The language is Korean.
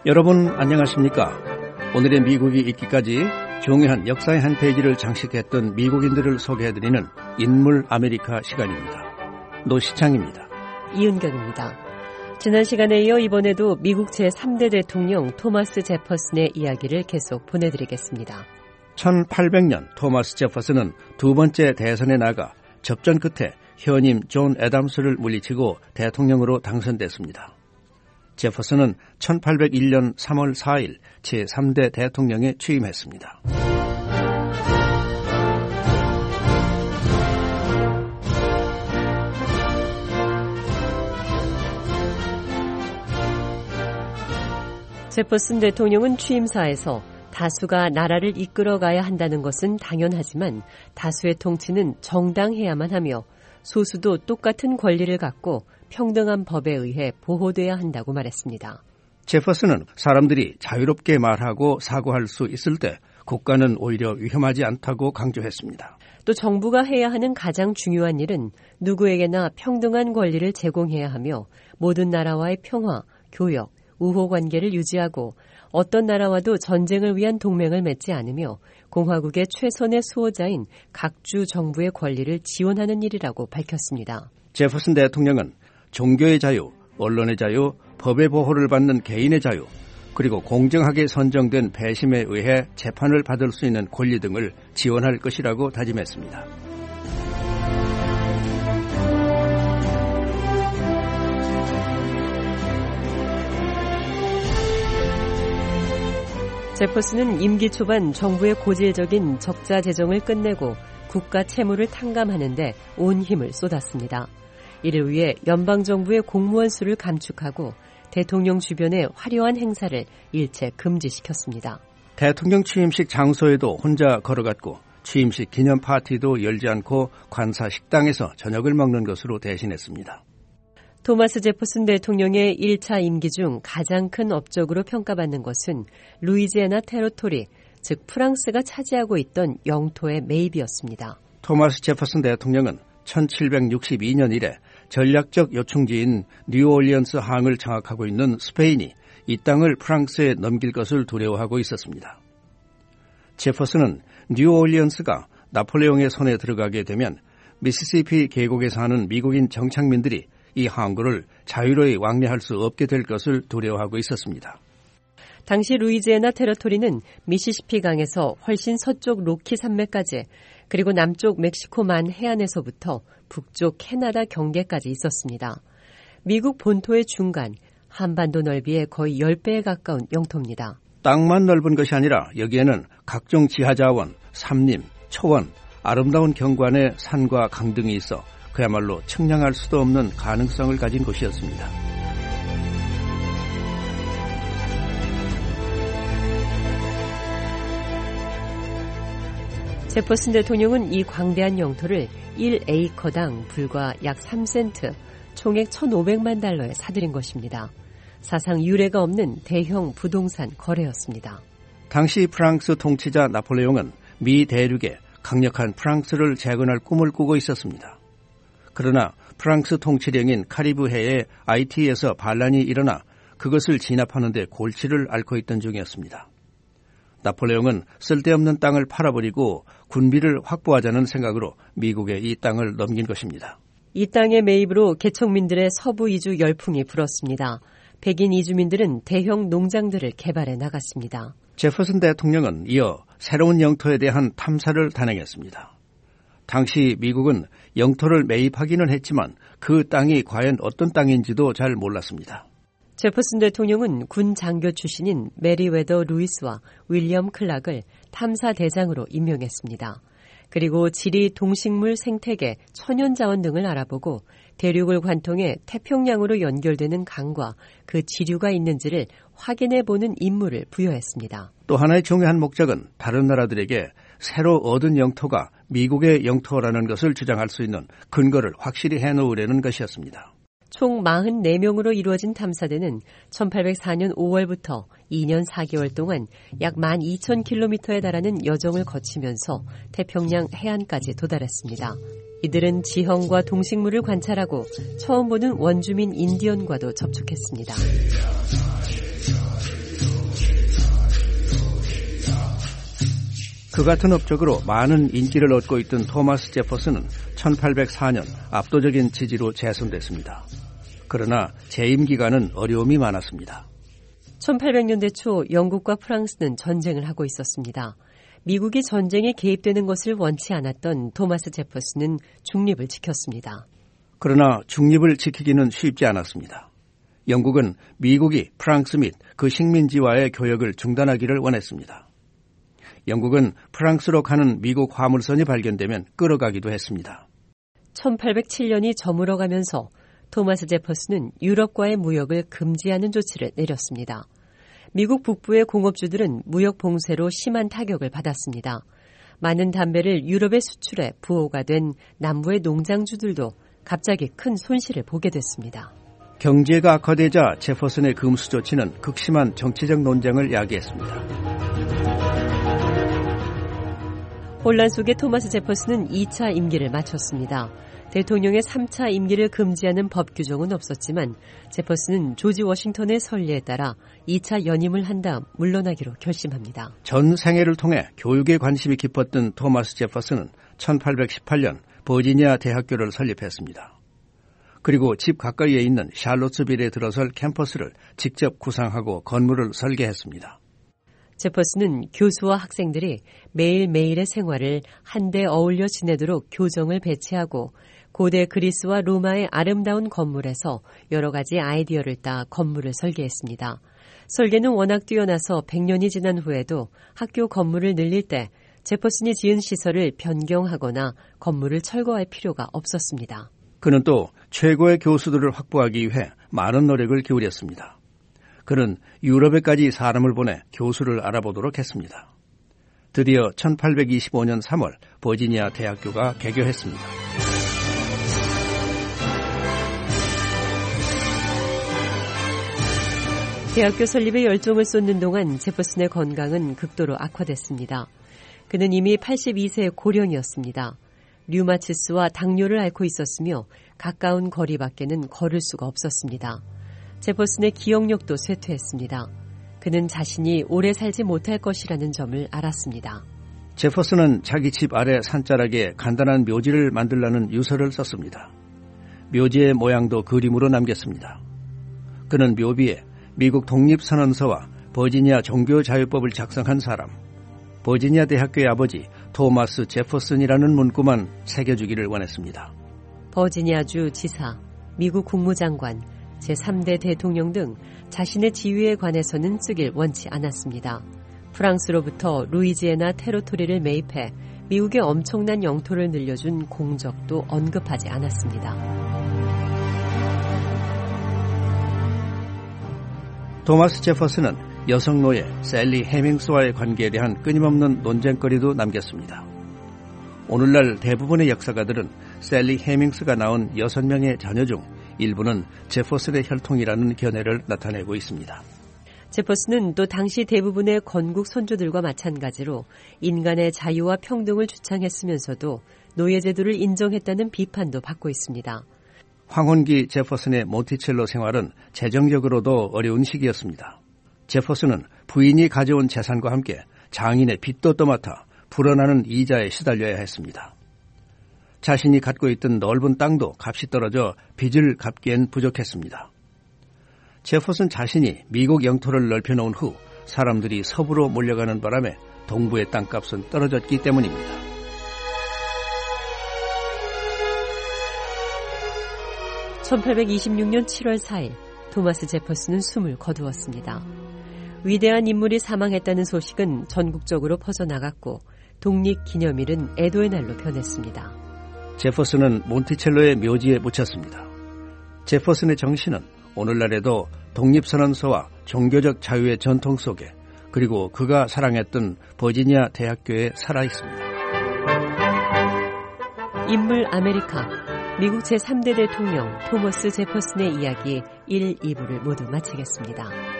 여러분 안녕하십니까? 오늘의 미국이 있기까지 중요한 역사의 한 페이지를 장식했던 미국인들을 소개해드리는 인물 아메리카 시간입니다. 노시창입니다. 이은경입니다. 지난 시간에 이어 이번에도 미국 제3대 대통령 토마스 제퍼슨의 이야기를 계속 보내드리겠습니다. 1800년 토마스 제퍼슨은 두 번째 대선에 나가 접전 끝에 현임 존 애담스를 물리치고 대통령으로 당선됐습니다. 제퍼슨은 1801년 3월 4일 제3대 대통령에 취임했습니다. 제퍼슨 대통령은 취임사에서 다수가 나라를 이끌어가야 한다는 것은 당연하지만 다수의 통치는 정당해야만 하며 소수도 똑같은 권리를 갖고 평등한 법에 의해 보호돼야 한다고 말했습니다. 제퍼슨은 사람들이 자유롭게 말하고 사고할 수 있을 때 국가는 오히려 위험하지 않다고 강조했습니다. 또 정부가 해야 하는 가장 중요한 일은 누구에게나 평등한 권리를 제공해야 하며 모든 나라와의 평화, 교역, 우호 관계를 유지하고 어떤 나라와도 전쟁을 위한 동맹을 맺지 않으며 공화국의 최선의 수호자인 각주 정부의 권리를 지원하는 일이라고 밝혔습니다. 제퍼슨 대통령은 종교의 자유, 언론의 자유, 법의 보호를 받는 개인의 자유, 그리고 공정하게 선정된 배심에 의해 재판을 받을 수 있는 권리 등을 지원할 것이라고 다짐했습니다. 제퍼슨은 임기 초반 정부의 고질적인 적자 재정을 끝내고 국가 채무를 탕감하는 데 온 힘을 쏟았습니다. 이를 위해 연방정부의 공무원 수를 감축하고 대통령 주변의 화려한 행사를 일체 금지시켰습니다. 대통령 취임식 장소에도 혼자 걸어갔고 취임식 기념 파티도 열지 않고 관사 식당에서 저녁을 먹는 것으로 대신했습니다. 토마스 제퍼슨 대통령의 1차 임기 중 가장 큰 업적으로 평가받는 것은 루이지애나 테러토리, 즉 프랑스가 차지하고 있던 영토의 매입이었습니다. 토마스 제퍼슨 대통령은 1762년 이래 전략적 요충지인 뉴올리언스 항을 장악하고 있는 스페인이 이 땅을 프랑스에 넘길 것을 두려워하고 있었습니다. 제퍼슨은 뉴올리언스가 나폴레옹의 손에 들어가게 되면 미시시피 계곡에 사는 미국인 정착민들이 이 항구를 자유로이 왕래할 수 없게 될 것을 두려워하고 있었습니다. 당시 루이지애나 테러토리는 미시시피 강에서 훨씬 서쪽 로키 산맥까지 그리고 남쪽 멕시코만 해안에서부터 북쪽 캐나다 경계까지 있었습니다. 미국 본토의 중간, 한반도 넓이의 거의 10배에 가까운 영토입니다. 땅만 넓은 것이 아니라 여기에는 각종 지하자원, 삼림, 초원, 아름다운 경관의 산과 강 등이 있어 그야말로 측량할 수도 없는 가능성을 가진 곳이었습니다. 제퍼슨 대통령은 이 광대한 영토를 1에이커당 불과 약 3센트, 총액 1,500만 달러에 사들인 것입니다. 사상 유례가 없는 대형 부동산 거래였습니다. 당시 프랑스 통치자 나폴레옹은 미 대륙에 강력한 프랑스를 재건할 꿈을 꾸고 있었습니다. 그러나 프랑스 통치령인 카리브해의 아이티에서 반란이 일어나 그것을 진압하는 데 골치를 앓고 있던 중이었습니다. 나폴레옹은 쓸데없는 땅을 팔아버리고 군비를 확보하자는 생각으로 미국에 이 땅을 넘긴 것입니다. 이 땅의 매입으로 개척민들의 서부 이주 열풍이 불었습니다. 백인 이주민들은 대형 농장들을 개발해 나갔습니다. 제퍼슨 대통령은 이어 새로운 영토에 대한 탐사를 단행했습니다. 당시 미국은 영토를 매입하기는 했지만 그 땅이 과연 어떤 땅인지도 잘 몰랐습니다. 제퍼슨 대통령은 군 장교 출신인 메리웨더 루이스와 윌리엄 클락을 탐사 대장으로 임명했습니다. 그리고 지리, 동식물, 생태계, 천연자원 등을 알아보고 대륙을 관통해 태평양으로 연결되는 강과 그 지류가 있는지를 확인해보는 임무를 부여했습니다. 또 하나의 중요한 목적은 다른 나라들에게 새로 얻은 영토가 미국의 영토라는 것을 주장할 수 있는 근거를 확실히 해놓으려는 것이었습니다. 총 44명으로 이루어진 탐사대는 1804년 5월부터 2년 4개월 동안 약 12,000km에 달하는 여정을 거치면서 태평양 해안까지 도달했습니다. 이들은 지형과 동식물을 관찰하고 처음 보는 원주민 인디언과도 접촉했습니다. 그 같은 업적으로 많은 인기를 얻고 있던 토마스 제퍼슨은 1804년 압도적인 지지로 재선됐습니다. 그러나 재임 기간은 어려움이 많았습니다. 1800년대 초 영국과 프랑스는 전쟁을 하고 있었습니다. 미국이 전쟁에 개입되는 것을 원치 않았던 토마스 제퍼슨은 중립을 지켰습니다. 그러나 중립을 지키기는 쉽지 않았습니다. 영국은 미국이 프랑스 및 그 식민지와의 교역을 중단하기를 원했습니다. 영국은 프랑스로 가는 미국 화물선이 발견되면 끌어가기도 했습니다. 1807년이 저물어가면서 토마스 제퍼슨은 유럽과의 무역을 금지하는 조치를 내렸습니다. 미국 북부의 공업주들은 무역 봉쇄로 심한 타격을 받았습니다. 많은 담배를 유럽에 수출해 부호가 된 남부의 농장주들도 갑자기 큰 손실을 보게 됐습니다. 경제가 악화되자 제퍼슨의 금수 조치는 극심한 정치적 논쟁을 야기했습니다. 혼란 속에 토마스 제퍼슨은 2차 임기를 마쳤습니다. 대통령의 3차 임기를 금지하는 법 규정은 없었지만 제퍼슨은 조지 워싱턴의 선례에 따라 2차 연임을 한 다음 물러나기로 결심합니다. 전 생애를 통해 교육에 관심이 깊었던 토마스 제퍼슨은 1818년 버지니아 대학교를 설립했습니다. 그리고 집 가까이에 있는 샬롯스빌에 들어설 캠퍼스를 직접 구상하고 건물을 설계했습니다. 제퍼슨은 교수와 학생들이 매일매일의 생활을 한데 어울려 지내도록 교정을 배치하고 고대 그리스와 로마의 아름다운 건물에서 여러 가지 아이디어를 따 건물을 설계했습니다. 설계는 워낙 뛰어나서 100년이 지난 후에도 학교 건물을 늘릴 때 제퍼슨이 지은 시설을 변경하거나 건물을 철거할 필요가 없었습니다. 그는 또 최고의 교수들을 확보하기 위해 많은 노력을 기울였습니다. 그는 유럽에까지 사람을 보내 교수를 알아보도록 했습니다. 드디어 1825년 3월 버지니아 대학교가 개교했습니다. 대학교 설립에 열정을 쏟는 동안 제퍼슨의 건강은 극도로 악화됐습니다. 그는 이미 82세의 고령이었습니다. 류마티스와 당뇨를 앓고 있었으며 가까운 거리 밖에는 걸을 수가 없었습니다. 제퍼슨의 기억력도 쇠퇴했습니다. 그는 자신이 오래 살지 못할 것이라는 점을 알았습니다. 제퍼슨은 자기 집 아래 산자락에 간단한 묘지를 만들라는 유서를 썼습니다. 묘지의 모양도 그림으로 남겼습니다. 그는 묘비에 미국 독립선언서와 버지니아 종교자유법을 작성한 사람, 버지니아 대학교의 아버지 토마스 제퍼슨이라는 문구만 새겨주기를 원했습니다. 버지니아주 지사, 미국 국무장관, 제3대 대통령 등 자신의 지위에 관해서는 쓰길 원치 않았습니다. 프랑스로부터 루이지애나 테리토리를 매입해 미국의 엄청난 영토를 늘려준 공적도 언급하지 않았습니다. 토마스 제퍼슨은 여성 노예 셀리 해밍스와의 관계에 대한 끊임없는 논쟁거리도 남겼습니다. 오늘날 대부분의 역사가들은 셀리 해밍스가 낳은 6명의 자녀 중 일부는 제퍼슨의 혈통이라는 견해를 나타내고 있습니다. 제퍼슨은 또 당시 대부분의 건국 선조들과 마찬가지로 인간의 자유와 평등을 주창했으면서도 노예제도를 인정했다는 비판도 받고 있습니다. 황혼기 제퍼슨의 몬티첼로 생활은 재정적으로도 어려운 시기였습니다. 제퍼슨은 부인이 가져온 재산과 함께 장인의 빚도 떠맡아 불어나는 이자에 시달려야 했습니다. 자신이 갖고 있던 넓은 땅도 값이 떨어져 빚을 갚기엔 부족했습니다. 제퍼슨 자신이 미국 영토를 넓혀놓은 후 사람들이 서부로 몰려가는 바람에 동부의 땅값은 떨어졌기 때문입니다. (1826년 7월 4일) 토마스 제퍼슨은 숨을 거두었습니다. 위대한 인물이 사망했다는 소식은 전국적으로 퍼져나갔고 독립기념일은 애도의 날로 변했습니다. 제퍼슨은 몬티첼로의 묘지에 묻혔습니다. 제퍼슨의 정신은 오늘날에도 독립선언서와 종교적 자유의 전통 속에 그리고 그가 사랑했던 버지니아 대학교에 살아있습니다. 인물 아메리카, 미국 제3대 대통령 토머스 제퍼슨의 이야기 1, 2부를 모두 마치겠습니다.